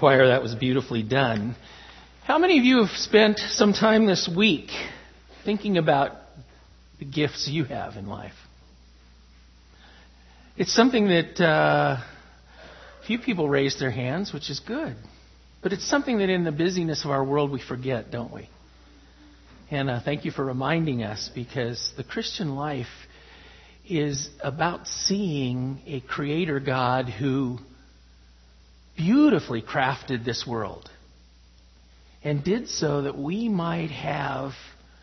choir, that was beautifully done. How many of you have spent some time this week thinking about the gifts you have in life? It's something that few people raise their hands, which is good. But it's something that in the busyness of our world we forget, don't we? And thank you for reminding us, because the Christian life is about seeing a creator God who beautifully crafted this world and did so that we might have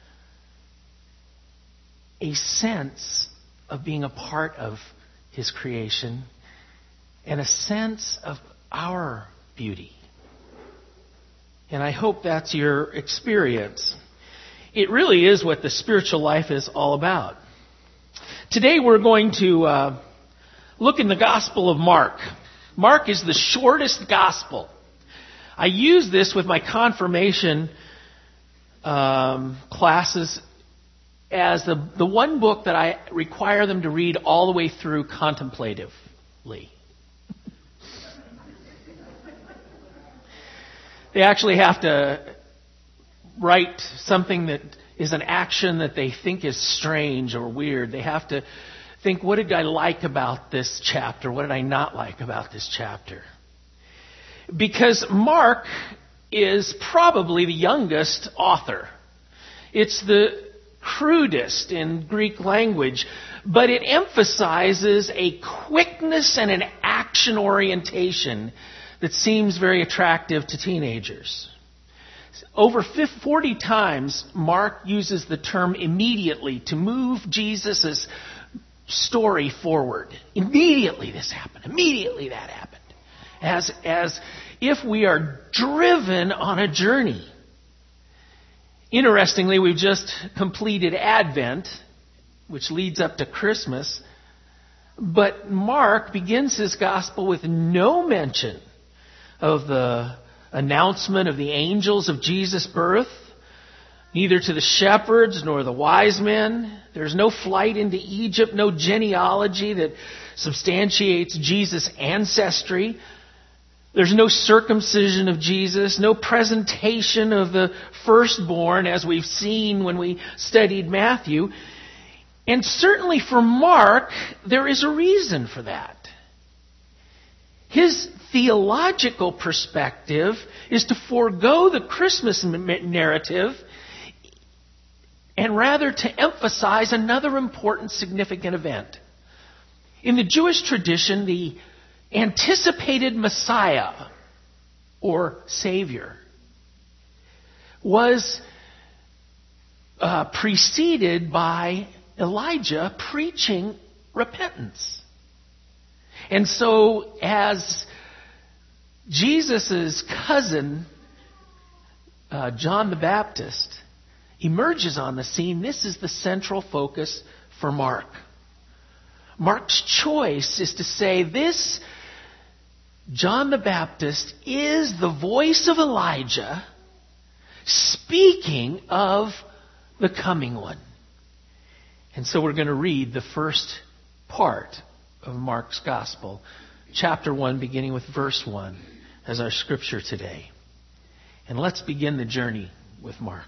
a sense of being a part of His creation and a sense of our beauty. And I hope that's your experience. It really is what the spiritual life is all about. Today we're going to look in the Gospel of Mark. Mark is the shortest gospel. I use this with my confirmation classes as the one book that I require them to read all the way through contemplatively. They actually have to write something that is an action that they think is strange or weird. They have to think, what did I like about this chapter? What did I not like about this chapter? Because Mark is probably the youngest author. It's the crudest in Greek language, but it emphasizes a quickness and an action orientation that seems very attractive to teenagers. Over 40 times, Mark uses the term immediately to move Jesus' story forward. Immediately this happened. Immediately that happened. As if we are driven on a journey. Interestingly, we've just completed Advent, which leads up to Christmas. But Mark begins his gospel with no mention of the announcement of the angels of Jesus' birth, neither to the shepherds nor the wise men. There's no flight into Egypt, no genealogy that substantiates Jesus' ancestry. There's no circumcision of Jesus, no presentation of the firstborn as we've seen when we studied Matthew. And certainly for Mark, there is a reason for that. His theological perspective is to forego the Christmas narrative and rather to emphasize another important, significant event. In the Jewish tradition, the anticipated Messiah, or Savior, was preceded by Elijah preaching repentance. And so, as Jesus' cousin, John the Baptist, emerges on the scene, this is the central focus for Mark. Mark's choice is to say this John the Baptist is the voice of Elijah speaking of the coming one. And so we're going to read the first part of Mark's Gospel, chapter 1, beginning with verse 1, as our scripture today. And let's begin the journey with Mark.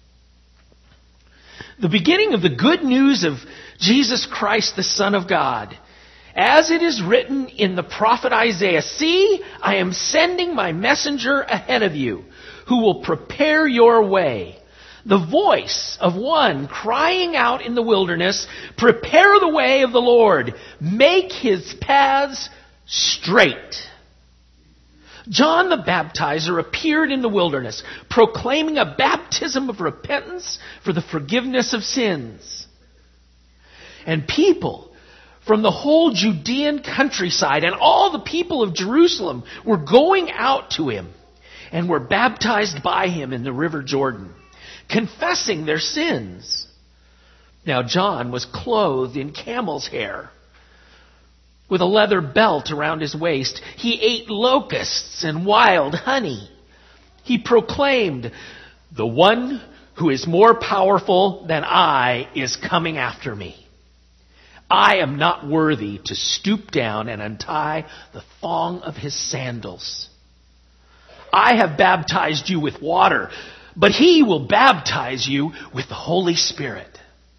The beginning of the good news of Jesus Christ, the Son of God. As it is written in the prophet Isaiah, "See, I am sending my messenger ahead of you, who will prepare your way. The voice of one crying out in the wilderness, prepare the way of the Lord, make His paths straight." John the Baptizer appeared in the wilderness, proclaiming a baptism of repentance for the forgiveness of sins. And people from the whole Judean countryside and all the people of Jerusalem were going out to him and were baptized by him in the river Jordan, confessing their sins. Now John was clothed in camel's hair, with a leather belt around his waist. He ate locusts and wild honey. He proclaimed, "The one who is more powerful than I is coming after me. I am not worthy to stoop down and untie the thong of his sandals." I have baptized you with water, but he will baptize you with the Holy Spirit.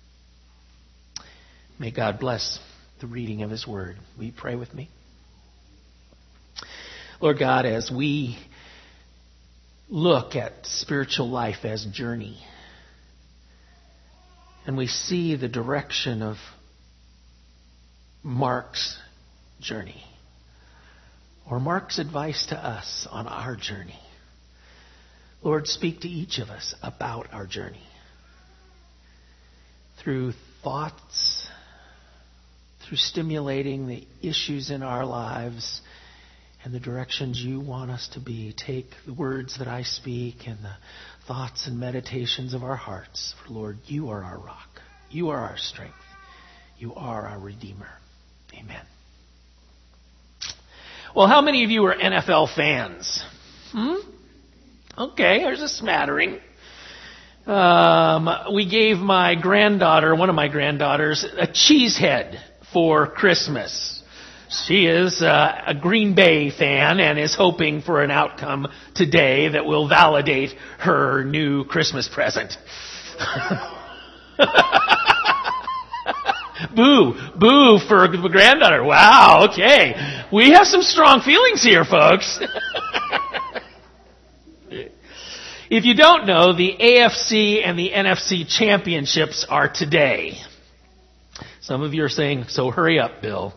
May God bless the reading of his word. Will you pray with me? Lord God, as we look at spiritual life as journey, and we see the direction of Mark's journey, or Mark's advice to us on our journey, Lord, speak to each of us about our journey through thoughts, through stimulating the issues in our lives and the directions you want us to be. Take the words that I speak and the thoughts and meditations of our hearts. For Lord, you are our rock. You are our strength. You are our Redeemer. Amen. Well, how many of you are NFL fans? Okay, there's a smattering. We gave my granddaughter, one of my granddaughters, a cheese head for Christmas. She is a Green Bay fan and is hoping for an outcome today that will validate her new Christmas present. Boo. Boo for the granddaughter. Wow, okay. We have some strong feelings here, folks. If you don't know, the AFC and the NFC championships are today. Some of you are saying, so hurry up, Bill.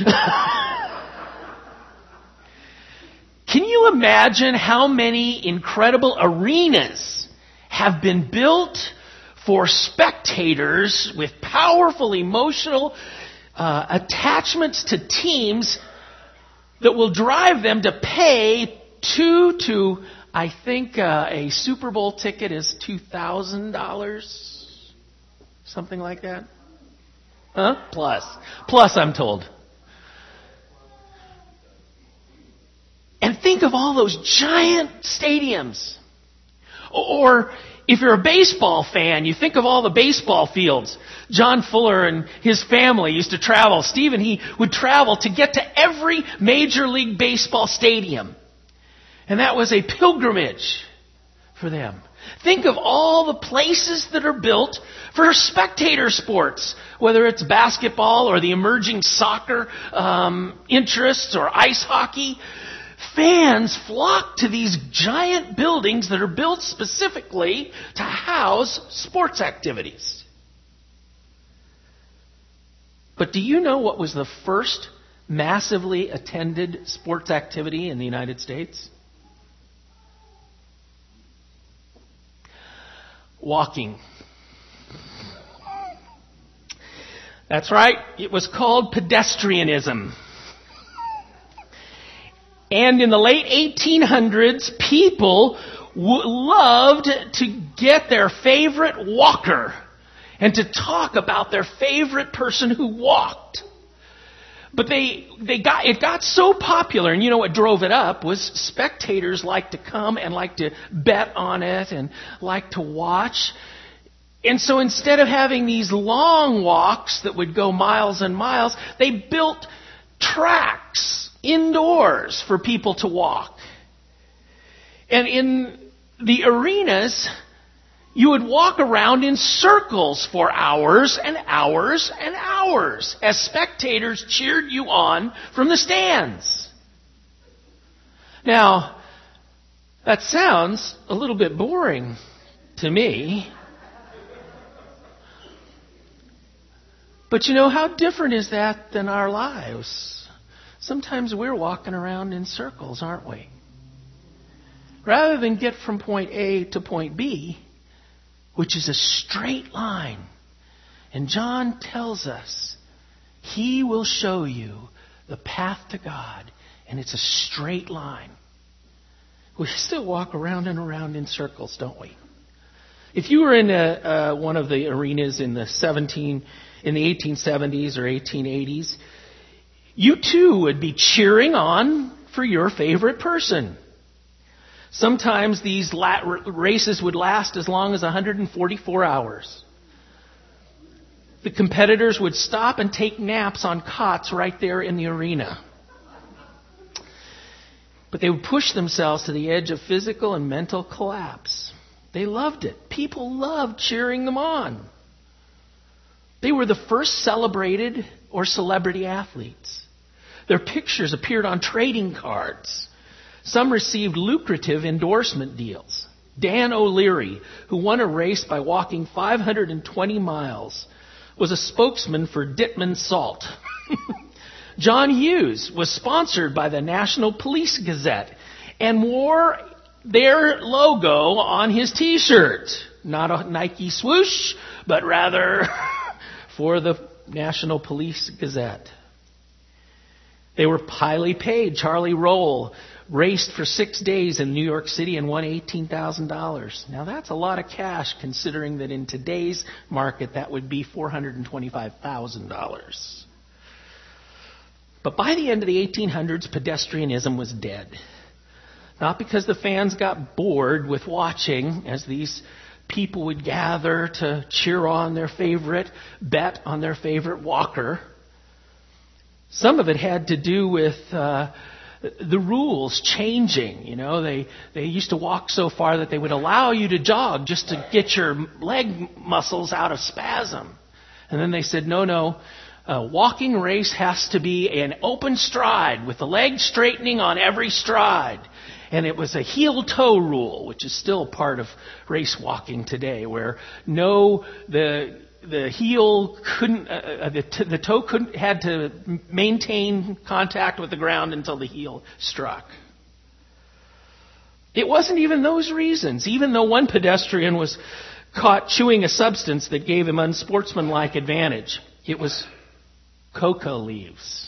Can you imagine how many incredible arenas have been built for spectators with powerful emotional attachments to teams that will drive them to pay I think a Super Bowl ticket is $2,000, something like that. Huh? Plus, I'm told. And think of all those giant stadiums. Or if you're a baseball fan, you think of all the baseball fields. John Fuller and his family used to travel. Stephen, he would travel to get to every Major League Baseball stadium. And that was a pilgrimage for them. Think of all the places that are built for spectator sports, whether it's basketball or the emerging soccer interests or ice hockey. Fans flock to these giant buildings that are built specifically to house sports activities. But do you know what was the first massively attended sports activity in the United States? Walking. That's right. It was called pedestrianism. And in the late 1800s, people loved to get their favorite walker and to talk about their favorite person who walked. But it got so popular, and you know what drove it up was spectators liked to come and liked to bet on it and liked to watch. And so instead of having these long walks that would go miles and miles, they built tracks indoors for people to walk. And in the arenas, you would walk around in circles for hours and hours and hours as spectators cheered you on from the stands. Now, that sounds a little bit boring to me. But you know, how different is that than our lives? Sometimes we're walking around in circles, aren't we? Rather than get from point A to point B, which is a straight line. And John tells us he will show you the path to God, and it's a straight line. We still walk around and around in circles, don't we? If you were in one of the arenas in the 1870s or 1880s, you too would be cheering on for your favorite person. Sometimes these races would last as long as 144 hours. The competitors would stop and take naps on cots right there in the arena. But they would push themselves to the edge of physical and mental collapse. They loved it. People loved cheering them on. They were the first celebrated or celebrity athletes. Their pictures appeared on trading cards. Some received lucrative endorsement deals. Dan O'Leary, who won a race by walking 520 miles, was a spokesman for Dittman Salt. John Hughes was sponsored by the National Police Gazette and wore their logo on his T-shirt. Not a Nike swoosh, but rather for the National Police Gazette. They were highly paid. Charlie Roll raced for 6 days in New York City and won $18,000. Now that's a lot of cash, considering that in today's market that would be $425,000. But by the end of the 1800s, pedestrianism was dead. Not because the fans got bored with watching as these people would gather to cheer on their favorite, bet on their favorite walker. Some of it had to do with the rules changing. You know, they used to walk so far that they would allow you to jog just to get your leg muscles out of spasm. And then they said, no, a walking race has to be an open stride with the leg straightening on every stride. And it was a heel-toe rule, which is still part of race walking today, where the heel couldn't, the toe had to maintain contact with the ground until the heel struck. It wasn't even those reasons. Even though one pedestrian was caught chewing a substance that gave him unsportsmanlike advantage, it was coca leaves.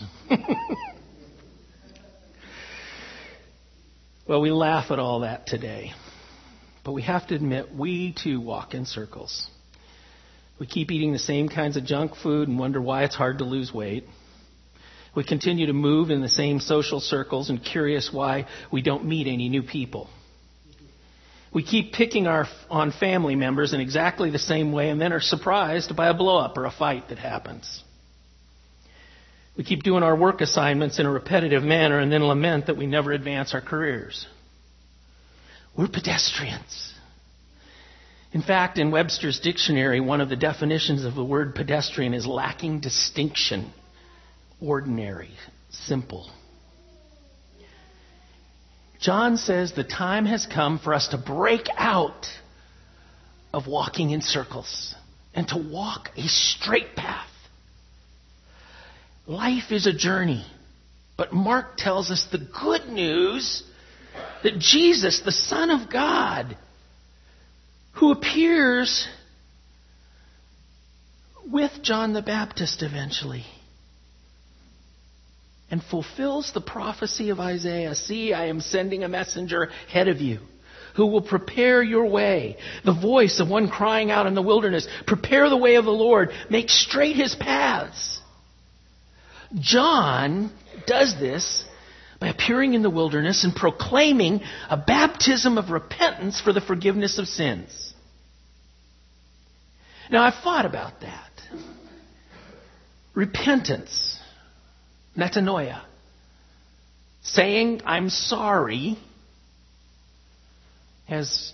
Well, we laugh at all that today. But we have to admit, we too walk in circles. We keep eating the same kinds of junk food and wonder why it's hard to lose weight. We continue to move in the same social circles and curious why we don't meet any new people. We keep picking on family members in exactly the same way and then are surprised by a blow-up or a fight that happens. We keep doing our work assignments in a repetitive manner and then lament that we never advance our careers. We're pedestrians. In fact, in Webster's dictionary, one of the definitions of the word pedestrian is lacking distinction, ordinary, simple. John says the time has come for us to break out of walking in circles and to walk a straight path. Life is a journey, but Mark tells us the good news that Jesus, the Son of God, who appears with John the Baptist eventually and fulfills the prophecy of Isaiah. See, I am sending a messenger ahead of you who will prepare your way. The voice of one crying out in the wilderness, prepare the way of the Lord, make straight his paths. John does this by appearing in the wilderness and proclaiming a baptism of repentance for the forgiveness of sins. Now, I've thought about that. Repentance, metanoia, saying I'm sorry, as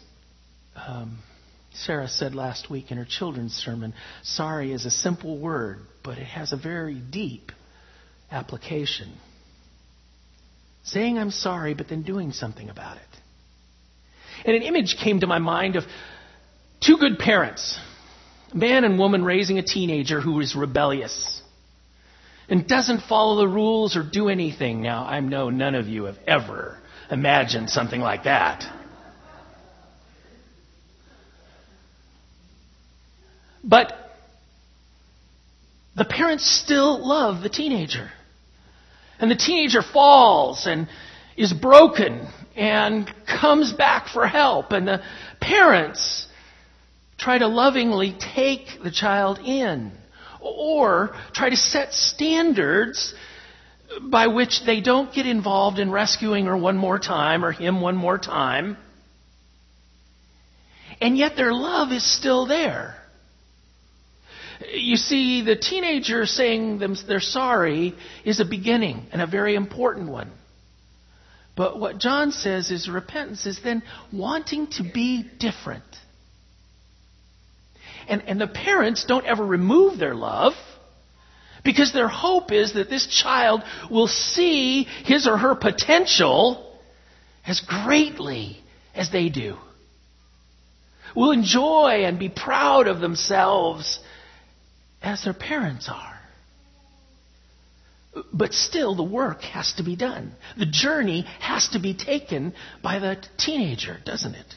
Sarah said last week in her children's sermon, sorry is a simple word, but it has a very deep application. Saying I'm sorry, but then doing something about it. And an image came to my mind of two good parents, a man and woman raising a teenager who is rebellious and doesn't follow the rules or do anything. Now, I know none of you have ever imagined something like that. But the parents still love the teenager. And the teenager falls and is broken and comes back for help. And the parents try to lovingly take the child in or try to set standards by which they don't get involved in rescuing her one more time or him one more time. And yet their love is still there. You see, the teenager saying they're sorry is a beginning, and a very important one. But what John says is repentance is then wanting to be different. And the parents don't ever remove their love, because their hope is that this child will see his or her potential as greatly as they do. Will enjoy and be proud of themselves as their parents are. But still, the work has to be done. The journey has to be taken by the teenager, doesn't it?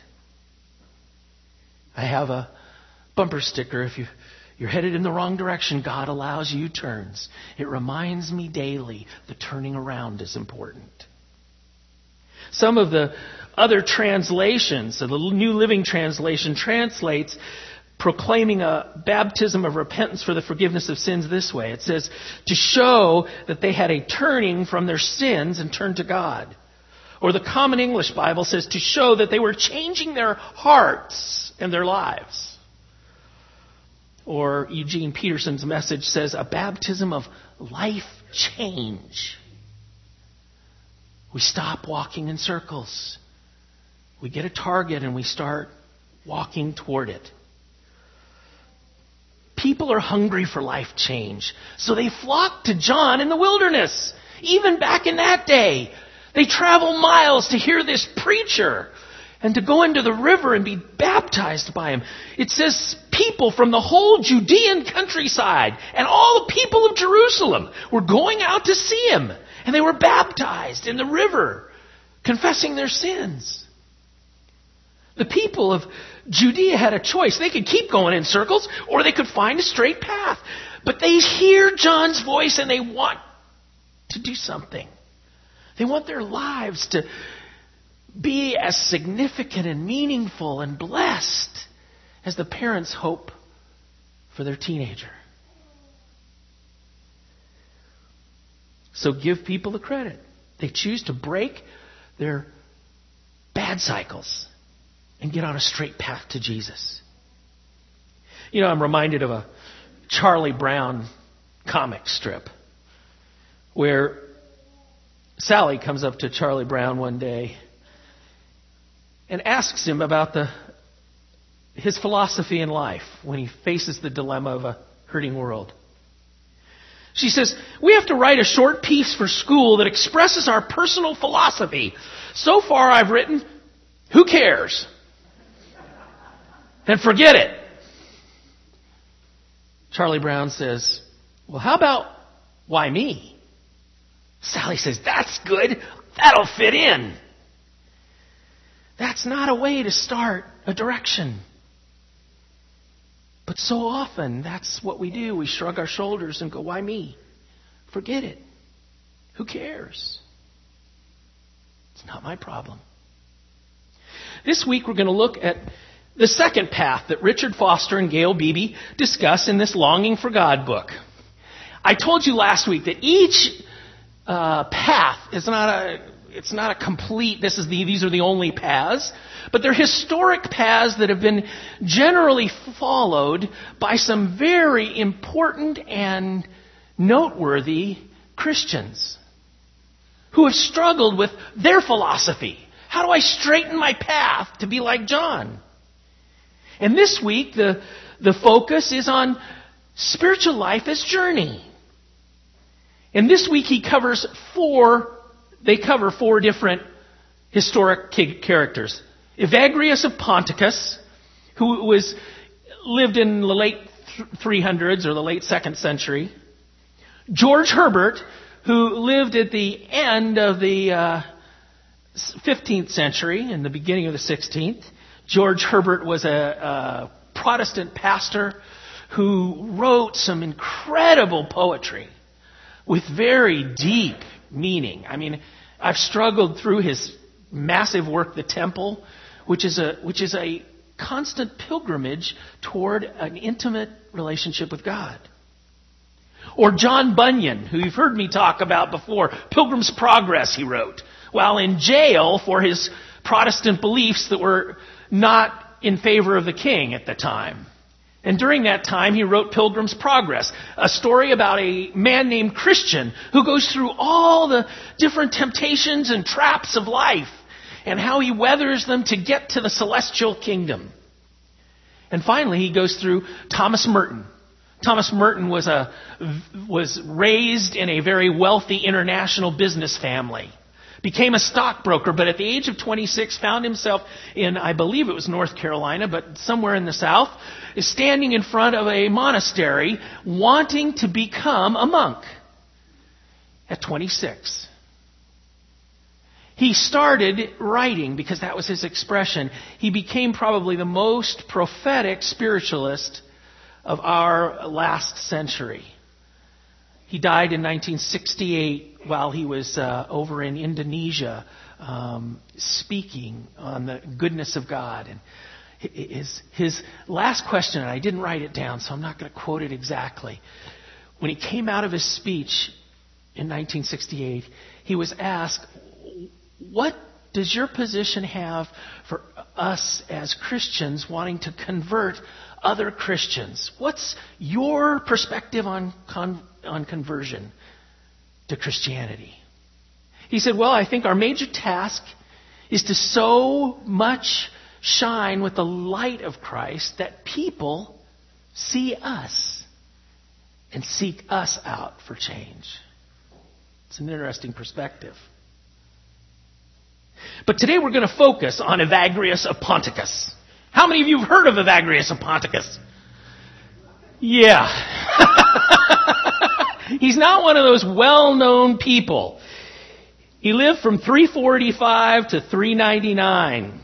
I have a bumper sticker. If you're headed in the wrong direction, God allows U-turns. It reminds me daily the turning around is important. Some of the other translations, so the New Living Translation translates proclaiming a baptism of repentance for the forgiveness of sins this way. It says, to show that they had a turning from their sins and turned to God. Or the Common English Bible says to show that they were changing their hearts and their lives. Or Eugene Peterson's message says a baptism of life change. We stop walking in circles. We get a target and we start walking toward it. People are hungry for life change, so they flock to John in the wilderness. Even back in that day, they travel miles to hear this preacher and to go into the river and be baptized by him. It says people from the whole Judean countryside and all the people of Jerusalem were going out to see him, and they were baptized in the river, confessing their sins. The people of Judea had a choice. They could keep going in circles, or they could find a straight path. But they hear John's voice and they want to do something. They want their lives to be as significant and meaningful and blessed as the parents hope for their teenager. So give people the credit. They choose to break their bad cycles and get on a straight path to Jesus. You know, I'm reminded of a Charlie Brown comic strip where Sally comes up to Charlie Brown one day and asks him about his philosophy in life when he faces the dilemma of a hurting world. She says, we have to write a short piece for school that expresses our personal philosophy. So far I've written, who cares? And forget it. Charlie Brown says, well, how about why me? Sally says, that's good. That'll fit in. That's not a way to start a direction. But so often, that's what we do. We shrug our shoulders and go, why me? Forget it. Who cares? It's not my problem. This week, we're going to look at the second path that Richard Foster and Gail Beebe discuss in this Longing for God book. I told you last week that each path is not a complete, these are the only paths, but they're historic paths that have been generally followed by some very important and noteworthy Christians who have struggled with their philosophy. How do I straighten my path to be like John? And this week, the focus is on spiritual life as journey. And this week they cover four different historic characters. Evagrius of Ponticus, who lived in the late 300s or the late 2nd century. George Herbert, who lived at the end of the 15th century and the beginning of the 16th. George Herbert was a Protestant pastor who wrote some incredible poetry with very deep meaning. I mean, I've struggled through his massive work, The Temple, which is a constant pilgrimage toward an intimate relationship with God. Or John Bunyan, who you've heard me talk about before, Pilgrim's Progress, he wrote, while in jail for his Protestant beliefs that were not in favor of the king at the time. And during that time, he wrote Pilgrim's Progress, a story about a man named Christian who goes through all the different temptations and traps of life and how he weathers them to get to the celestial kingdom. And finally, he goes through Thomas Merton. Thomas Merton was raised in a very wealthy international business family. Became a stockbroker, but at the age of 26 found himself in, I believe it was North Carolina, but somewhere in the South, is standing in front of a monastery wanting to become a monk at 26. He started writing because that was his expression. He became probably the most prophetic spiritualist of our last century. He died in 1968 while he was over in Indonesia speaking on the goodness of God. And his last question, and I didn't write it down, so I'm not going to quote it exactly. When he came out of his speech in 1968, he was asked, "What does your position have for us as Christians wanting to convert other Christians? What's your perspective on conversion to Christianity?" He said, "Well, I think our major task is to so much shine with the light of Christ that people see us and seek us out for change." It's an interesting perspective. But today we're going to focus on Evagrius of Ponticus. How many of you have heard of Evagrius of Ponticus? Yeah. He's not one of those well-known people. He lived from 345 to 399.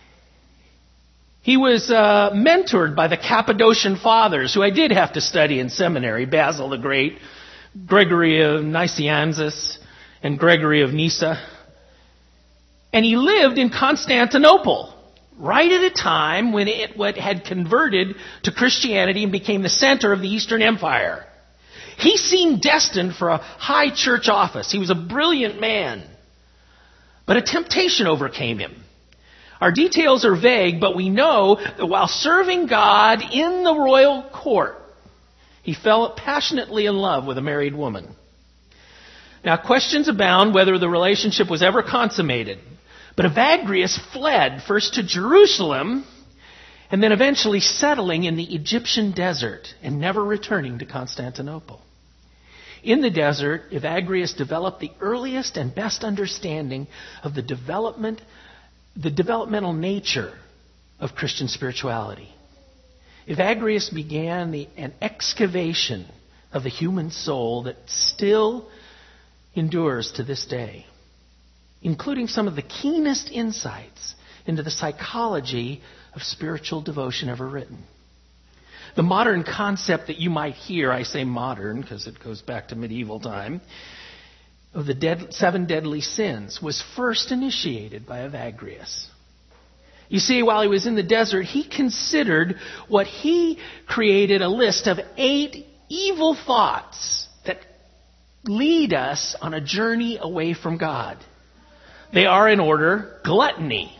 He was mentored by the Cappadocian Fathers, who I did have to study in seminary, Basil the Great, Gregory of Nazianzus, and Gregory of Nyssa. And he lived in Constantinople, right at a time when it had converted to Christianity and became the center of the Eastern Empire. He seemed destined for a high church office. He was a brilliant man. But a temptation overcame him. Our details are vague, but we know that while serving God in the royal court, he fell passionately in love with a married woman. Now, questions abound whether the relationship was ever consummated. But Evagrius fled first to Jerusalem and then eventually settling in the Egyptian desert and never returning to Constantinople. In the desert, Evagrius developed the earliest and best understanding of the developmental nature of Christian spirituality. Evagrius began an excavation of the human soul that still endures to this day, including some of the keenest insights into the psychology of spiritual devotion ever written. The modern concept that you might hear, I say modern because it goes back to medieval time, of the 7 deadly sins was first initiated by Evagrius. You see, while he was in the desert, he considered what he created a list of 8 evil thoughts that lead us on a journey away from God. They are in order: gluttony,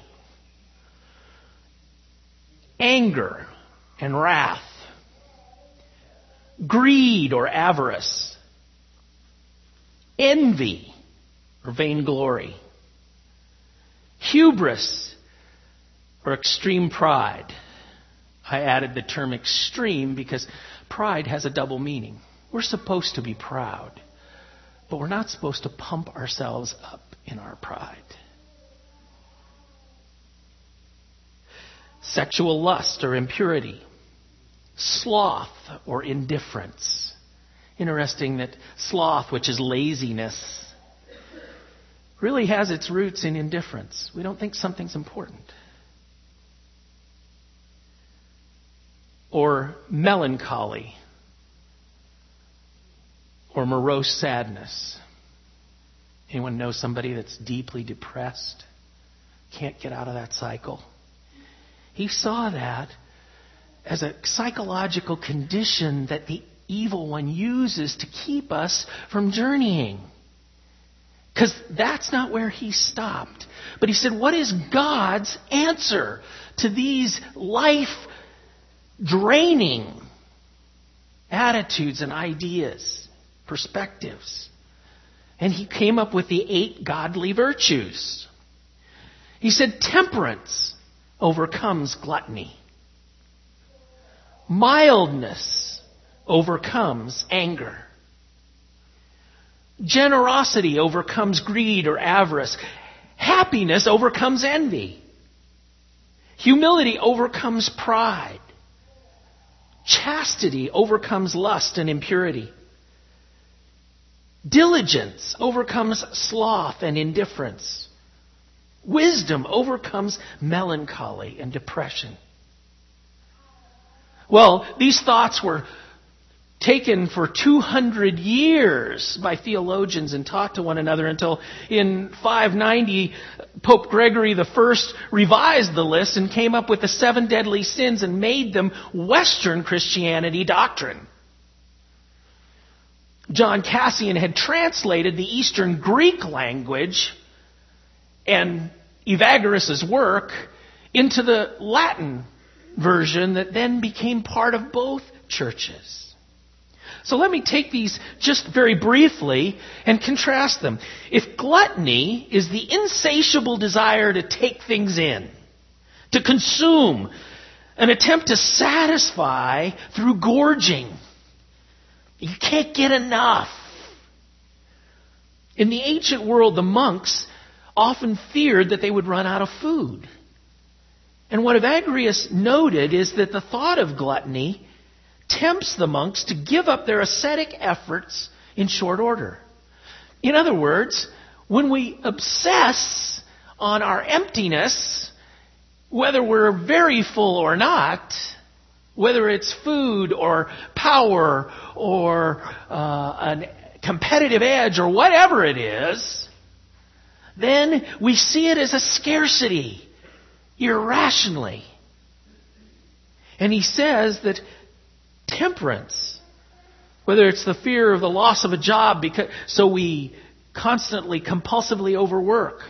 anger and wrath, greed or avarice, envy or vainglory, hubris or extreme pride. I added the term extreme because pride has a double meaning. We're supposed to be proud, but we're not supposed to pump ourselves up in our pride. Sexual lust or impurity, sloth or indifference. Interesting that sloth, which is laziness, really has its roots in indifference. We don't think something's important. Or melancholy or morose sadness. Anyone know somebody that's deeply depressed? Can't get out of that cycle? He saw that as a psychological condition that the evil one uses to keep us from journeying. Because that's not where he stopped. But he said, what is God's answer to these life draining attitudes and ideas, perspectives. And he came up with the 8 godly virtues. He said temperance overcomes gluttony. Mildness overcomes anger. Generosity overcomes greed or avarice. Happiness overcomes envy. Humility overcomes pride. Chastity overcomes lust and impurity. Diligence overcomes sloth and indifference. Wisdom overcomes melancholy and depression. Well, these thoughts were taken for 200 years by theologians and taught to one another until in 590, Pope Gregory I revised the list and came up with the 7 deadly sins and made them Western Christianity doctrine. John Cassian had translated the Eastern Greek language and Evagrius' work into the Latin version that then became part of both churches. So let me take these just very briefly and contrast them. If gluttony is the insatiable desire to take things in, to consume, an attempt to satisfy through gorging, you can't get enough. In the ancient world, the monks often feared that they would run out of food. And what Evagrius noted is that the thought of gluttony tempts the monks to give up their ascetic efforts in short order. In other words, when we obsess on our emptiness, whether we're very full or not, whether it's food or power or a competitive edge or whatever it is, then we see it as a scarcity, irrationally. And he says that temperance, whether it's the fear of the loss of a job, so we constantly, compulsively overwork.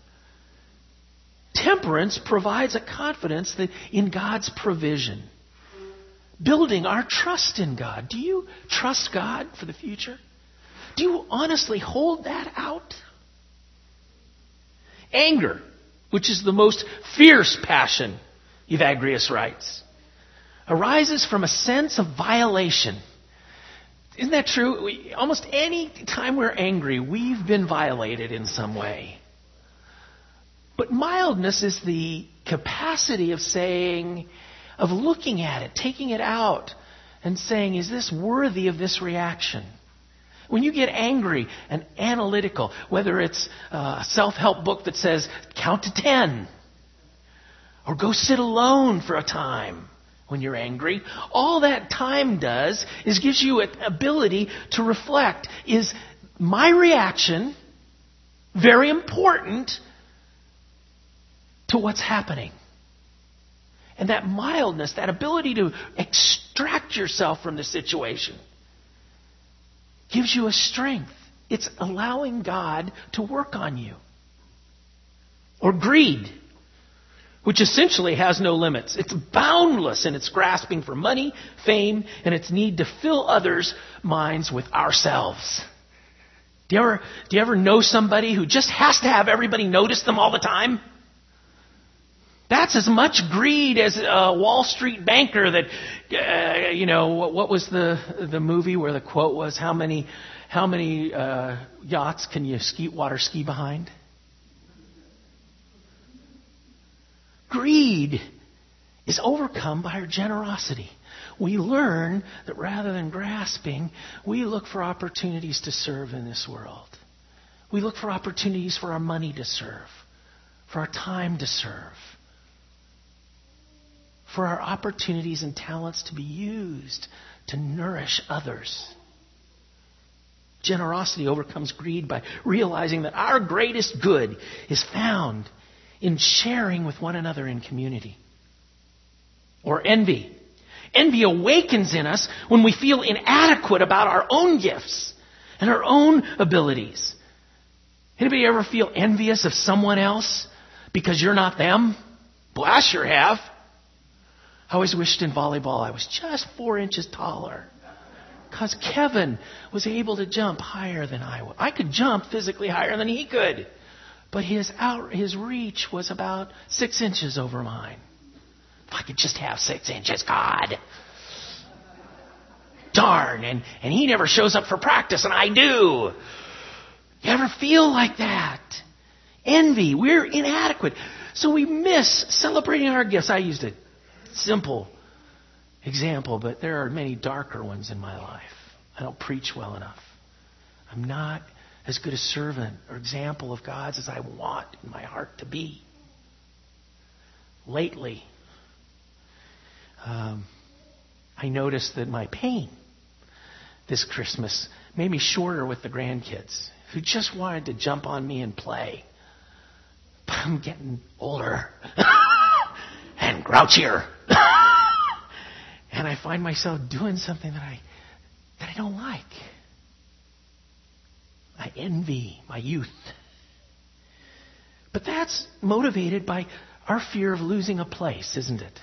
Temperance provides a confidence that in God's provision, building our trust in God. Do you trust God for the future? Do you honestly hold that out? Anger, which is the most fierce passion, Evagrius writes, arises from a sense of violation. Isn't that true? Almost any time we're angry, we've been violated in some way. But mildness is the capacity of saying, of looking at it, taking it out, and saying, is this worthy of this reaction? When you get angry and analytical, whether it's a self-help book that says, count to 10, or go sit alone for a time, when you're angry, all that time does is gives you an ability to reflect. Is my reaction very important to what's happening? And that mildness, that ability to extract yourself from the situation, gives you a strength. It's allowing God to work on you. Or greed, which essentially has no limits. It's boundless in its grasping for money, fame, and its need to fill others' minds with ourselves. Do you ever know somebody who just has to have everybody notice them all the time? That's as much greed as a Wall Street banker that, what was the movie where the quote was, how many yachts can you water ski behind? Greed is overcome by our generosity. We learn that rather than grasping, we look for opportunities to serve in this world. We look for opportunities for our money to serve, for our time to serve, for our opportunities and talents to be used to nourish others. Generosity overcomes greed by realizing that our greatest good is found in sharing with one another in community. Or envy. Envy awakens in us when we feel inadequate about our own gifts and our own abilities. Anybody ever feel envious of someone else because you're not them? Well, I sure have. I always wished in volleyball I was just 4 inches taller. Because Kevin was able to jump higher than I was. I could jump physically higher than he could. But his reach was about 6 inches over mine. If I could just have 6 inches, God. Darn, and he never shows up for practice, and I do. You ever feel like that? Envy. We're inadequate. So we miss celebrating our gifts. I used a simple example, but there are many darker ones in my life. I don't preach well enough. I'm not as good a servant or example of God's as I want in my heart to be. Lately, I noticed that my pain this Christmas made me shorter with the grandkids who just wanted to jump on me and play. But I'm getting older and grouchier. And I find myself doing something that I don't like. I envy my youth. But that's motivated by our fear of losing a place, isn't it?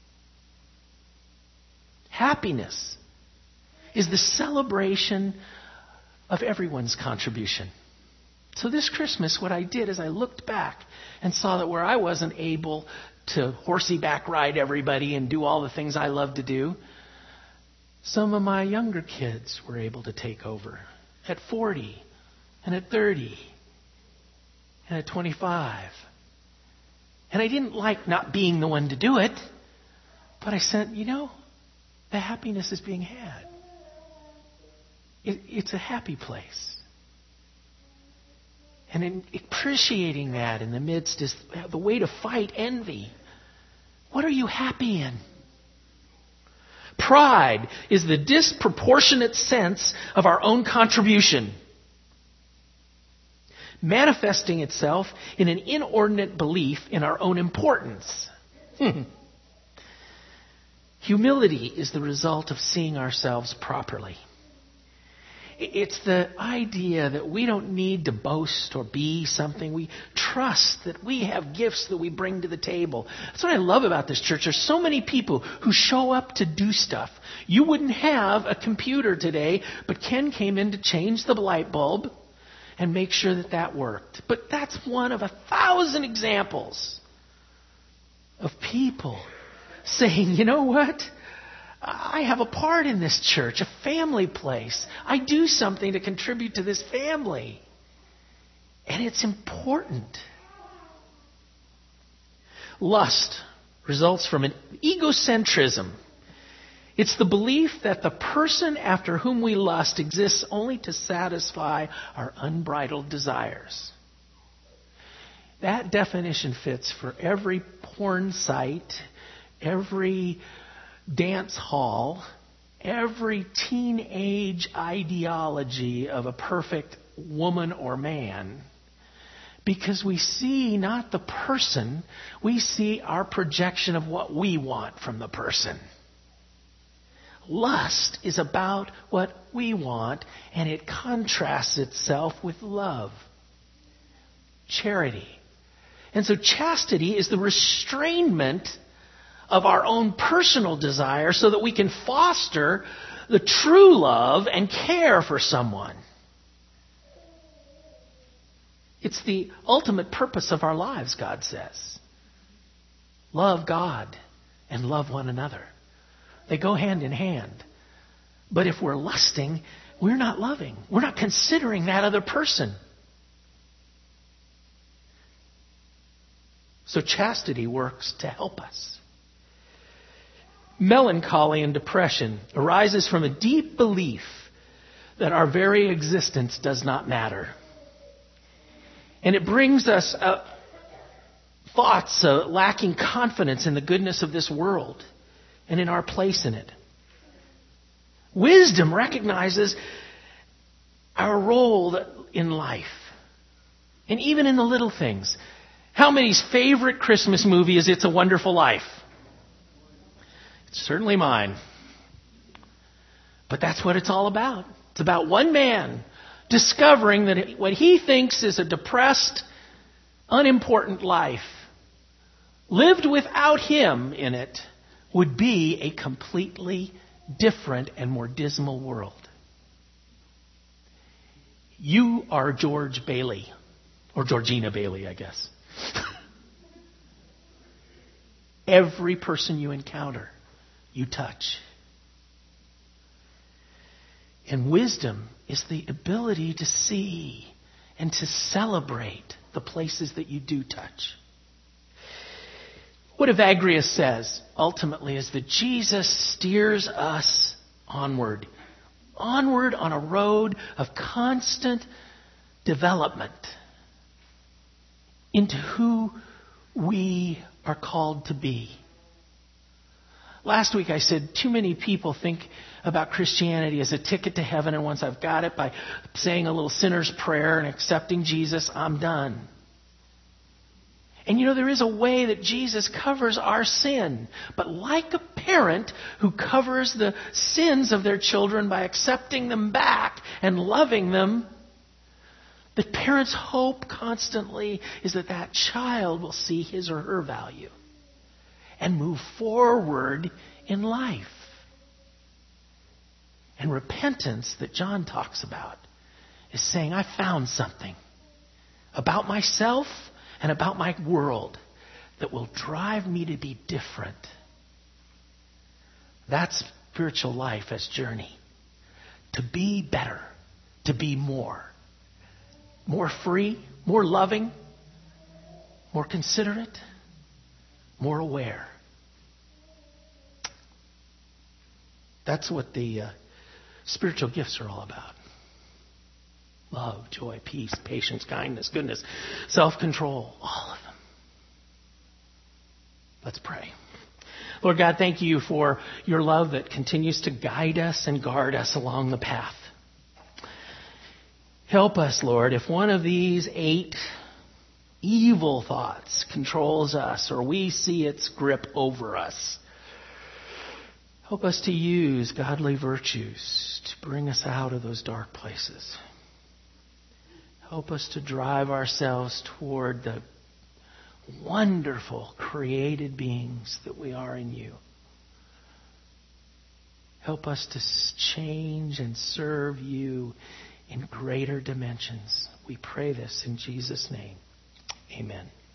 Happiness is the celebration of everyone's contribution. So this Christmas, what I did is I looked back and saw that where I wasn't able to horsey back ride everybody and do all the things I love to do, some of my younger kids were able to take over at 40 and at 30 and at 25. And I didn't like not being the one to do it, but I said, the happiness is being had. It's a happy place. And in appreciating that in the midst is the way to fight envy. What are you happy in? Pride is the disproportionate sense of our own contribution, manifesting itself in an inordinate belief in our own importance. Humility is the result of seeing ourselves properly. It's the idea that we don't need to boast or be something. We trust that we have gifts that we bring to the table. That's what I love about this church. There's so many people who show up to do stuff. You wouldn't have a computer today, but Ken came in to change the light bulb and make sure that worked. But that's one of 1,000 examples of people saying, you know what? I have a part in this church, a family place. I do something to contribute to this family. And it's important. Lust results from an egocentrism. It's the belief that the person after whom we lust exists only to satisfy our unbridled desires. That definition fits for every porn site, every dance hall, every teenage ideology of a perfect woman or man. Because we see not the person, we see our projection of what we want from the person. Lust is about what we want, and it contrasts itself with love. Charity. And so chastity is the restrainment of our own personal desire so that we can foster the true love and care for someone. It's the ultimate purpose of our lives, God says. Love God and love one another. They go hand in hand. But if we're lusting, we're not loving. We're not considering that other person. So chastity works to help us. Melancholy and depression arises from a deep belief that our very existence does not matter. And it brings us thoughts lacking confidence in the goodness of this world and in our place in it. Wisdom recognizes our role in life, and even in the little things. How many's favorite Christmas movie is It's a Wonderful Life? It's certainly mine. But that's what it's all about. It's about one man discovering that what he thinks is a depressed, unimportant life, lived without him in it, would be a completely different and more dismal world. You are George Bailey, or Georgina Bailey, I guess. Every person you encounter, you touch. And wisdom is the ability to see and to celebrate the places that you do touch. What Evagrius says, ultimately, is that Jesus steers us onward on a road of constant development into who we are called to be. Last week I said too many people think about Christianity as a ticket to heaven, and once I've got it, by saying a little sinner's prayer and accepting Jesus, I'm done. And there is a way that Jesus covers our sin. But like a parent who covers the sins of their children by accepting them back and loving them, the parent's hope constantly is that that child will see his or her value and move forward in life. And repentance that John talks about is saying, I found something about myself and about my world that will drive me to be different. That's spiritual life as journey. To be better, to be more free, more loving, more considerate, more aware. That's what the spiritual gifts are all about. Love, joy, peace, patience, kindness, goodness, self-control, all of them. Let's pray. Lord God, thank you for your love that continues to guide us and guard us along the path. Help us, Lord, if one of these 8 evil thoughts controls us or we see its grip over us. Help us to use godly virtues to bring us out of those dark places. Help us to drive ourselves toward the wonderful created beings that we are in you. Help us to change and serve you in greater dimensions. We pray this in Jesus' name. Amen.